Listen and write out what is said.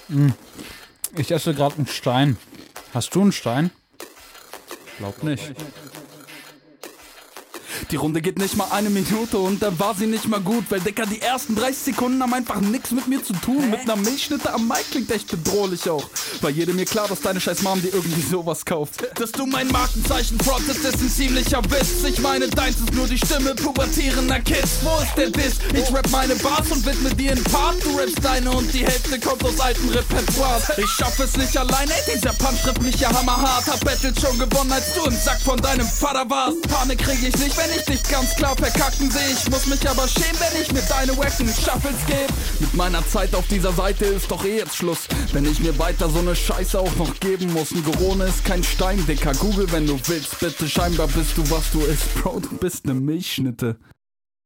Ich esse gerade einen Stein. Hast du einen Stein? Glaub nicht. Die Runde geht nicht mal 1 Minute und da war sie nicht mal gut, weil Dicker, die ersten 30 Sekunden haben einfach nix mit mir zu tun. Mit ner Milchschnitte am Mic klingt echt bedrohlich auch. War jedem mir klar, dass deine scheiß Mom dir irgendwie sowas kauft. Dass du mein Markenzeichen frontest, ist ein ziemlicher Witz. Ich meine, deins ist nur die Stimme pubertierender Kids. Wo ist der Diss? Ich rap meine Bars und widme dir einen Part. Du rappst deine und die Hälfte kommt aus alten Repertoires. Ich schaff es nicht allein, ey, dieser Punch trifft mich ja hammerhart. Hab Battle schon gewonnen, als du im Sack von deinem Vater warst. Panik krieg ich nicht, wenn ich dich ganz klar verkacken seh. Ich muss mich aber schämen, wenn ich mir deine wacken Shuffles geb. Mit meiner Zeit auf dieser Seite ist doch eh jetzt Schluss, wenn ich mir weiter so ne Scheiße auch noch geben muss. Ein Gorone ist kein Stein, Dicker, Google, wenn du willst. Bitte, scheinbar bist du, was du isst. Bro, du bist ne Milchschnitte.